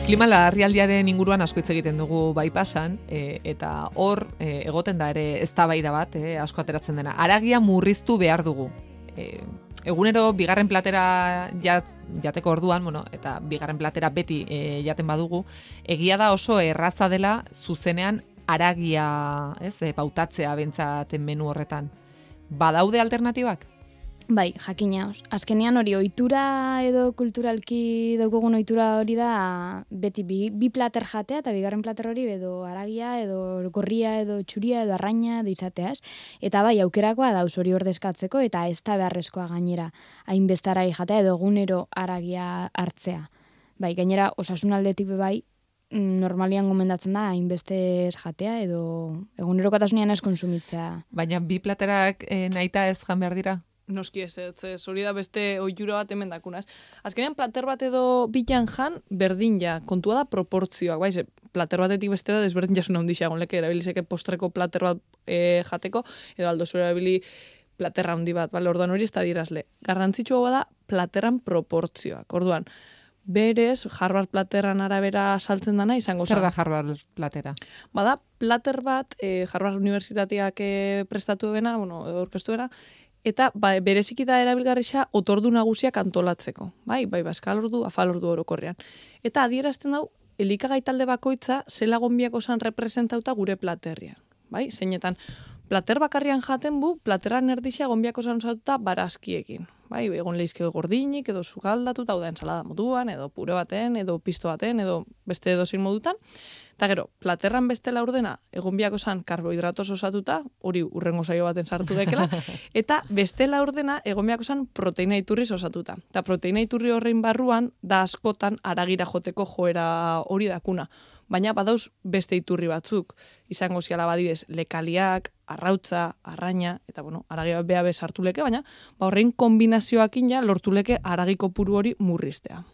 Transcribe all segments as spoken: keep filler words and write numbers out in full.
Klima larrialdiaren inguruan asko hitz egiten dugu bai pasan, e, eta hor e, egoten da ere eztabaida bat, e, asko ateratzen dena. Haragia murriztu behar dugu. E, egunero bigarren platera jat, jateko orduan, bueno, eta bigarren platera beti e, jaten badugu, egia da oso erraza dela zuzenean haragia, ez, e, pautatzea bentsaten menu horretan. Badaude alternatibak? Bai, jakina. Azkenean hori ohitura edo kulturalki daukogun ohitura hori da beti bi, bi plater jatea eta bigarren plater hori edo haragia edo gorria edo txuria edo arraina edo izateaz. Eta bai, aukerakoa dauz hori ordezkatzeko eta ez da beharrezkoa gainera hainbeste harai jatea edo egunero haragia hartzea. Bai, gainera osasun aldetik bai, normalian gomendatzen da hainbeste ez jatea edo egunerokotasunean ez konsumitzea. Baina bi platerak e, nahita ez jan behar dira? Noski ez, ez, ez, hori da beste ohitura bat hemen dakunaz. Azkenean plater bat edo bilan jan, berdin ja, kontua da proportzioak, bai, ze, plater batetik bestera desberdin jasuna handia gonleke, erabilizeke postreko plater bat e, jateko, edo aldo zure erabili platerra handi bat, bale, orduan hori ez da dirazle. Garrantzitsua bada platerran proportzioak, orduan, berez, Harvard platerran arabera saltzen dana izango zen. Zer da Harvard platera? Bada, plater bat, e, Harvard Unibertsitateak e, prestatu ebena, bueno, orkestu ebena, eta ba, bereziki da erabilgarrisa otordu nagusiak antolatzeko. Bai, bai, bazkalordu, afalordu orokorrean. Eta adierazten dau, elikagai talde bakoitza zela gonbiako zan representauta gure platerrian. Bai, zeinetan, plater bakarrian jaten bu, plateran erdixea gonbiako zan osatuta barazkiekin. Bai, egon leizke gordinik, edo sukaldatu, hau da ensalada moduan, edo pure baten, edo pisto baten, edo beste edozein modutan. Eta gero, platerran beste laurdena, egon biako zan karbohidratos osatuta, hori urrengo saio baten sartu dekela, eta beste laurdena, egon biako zan proteina iturriz osatuta. Eta proteina iturri horrein barruan, da askotan aragira joteko joera hori dakuna. Baina badauz beste iturri batzuk, izango ziala badibez, lekaliak, arrautza, arraina, eta bueno, aragi bat beha bez hartu leke, baina ba, horrein kombinazioakin ja lortu leke aragiko puru hori murriztea.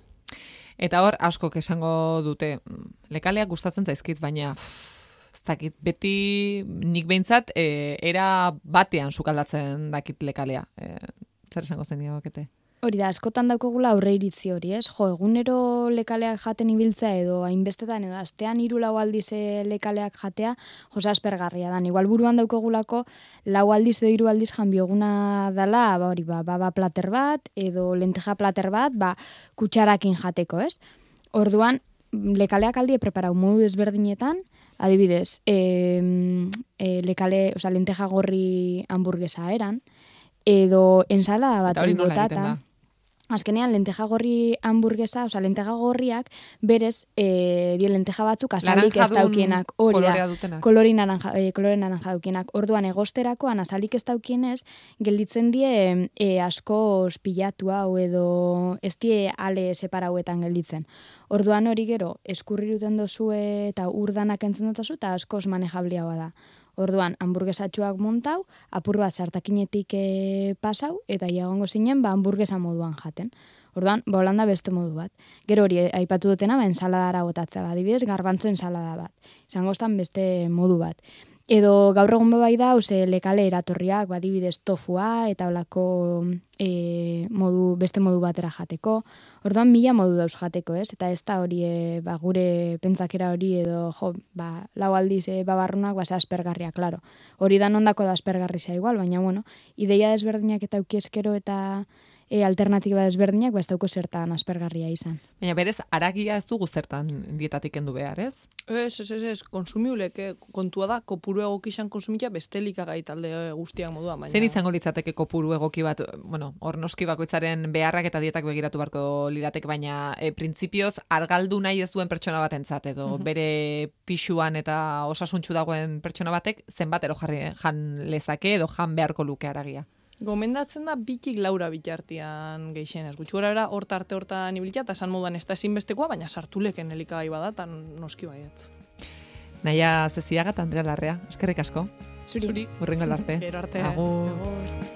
Eta hor, askok esango dute, lekaleak gustatzen zaizkit, baina ez dakit, beti nik behintzat, e, era batean sukaldatzen dakit lekalea. E, zer esango zen diagokete? Hori da, askotan daukogula aurre iritzi hori, ez? Jo, egunero lekaleak jaten ibiltzea edo hainbestetan edo astean hiru lau aldiz lekaleak jatea, josa aspergarria dan. Igual buruan daukogulako lau aldiz edo hiru aldiz janbioguna dala, ba hori, ba, baba plater bat edo lenteja plater bat, ba kutsarakin jateko, ez? Orduan, lekaleak aldie preparau modu desberdinetan, adibidez, e, e, lekale, oza, lenteja gorri hamburguesa eran, edo ensalada bat botata. Azkenean, lenteja gorri hamburguesa, oza, lenteja gorriak, berez, e, die lenteja batzuk azalik ez daukienak. Hori da, kolori naranja, e, kolore naranja daukienak. Orduan, egosterakoan azalik ez daukienez, gelditzen die e, asko pilatu hau edo ez die ale separauetan gelditzen. Orduan hori gero, eskurriruten dozu eta urdanak entzen dutazu, eta askoz manejablia da. Orduan, hamburguesatxuak montau, apur bat sartakinetik e, pasau, eta iagongo zinen, ba, hamburguesa moduan jaten. Orduan, ba, holanda beste modu bat. Gero hori, aipatu dutena, ba, ensaladara botatzea, ba, adibidez, garbantzo ensalada bat. Izango estan beste modu bat. Edo gaur egun bebai da, ose, lekale eratorriak, ba, adibidez, tofua, eta holako e, modu, beste modu batera jateko. Orduan, mila modu dauz jateko, ez? Eta ez da hori, e, ba, gure pentsakera hori, edo, jo, ba, lau aldiz e, babarrunak, ba, aspergarria, klaro. Hori da nondako da aspergarria igual, baina, bueno, ideia desberdinak eta aukieskero eta e, alternatiba desberdinak, ba, ez dauko zertan aspergarria izan. Baina berez, haragia ez dugu zertan dietatik kendu behar, ez? Ez, ez, ez, ez, konsumiuleke, kontua da, kopuru egokizan konsumitia bestelikagai talde guztiak modua. Baina... Zer izango litzateke kopuru egoki bat, bueno, hor noski bakoitzaren beharrak eta dietak begiratu beharko liratek, baina e, printzipioz argaldu nahi ez duen pertsona batentzat edo uh-huh. bere pixuan eta osasuntxu dagoen pertsona batek zenbatero jarri jan lezake edo jan beharko luke haragia. Gomendatzen da bitik laura bitartian geixenez. Gutxi gora bera, horta arte hortan ibilitia, eta esan moduan ez da ezinbestekoa, baina sartuleken elikagai bada, eta noski baietz. Naia Zeziaga eta Andrea Larrea, eskerrik asko. Zuri. Urrengo arte. Gero arte. Agur. Agur.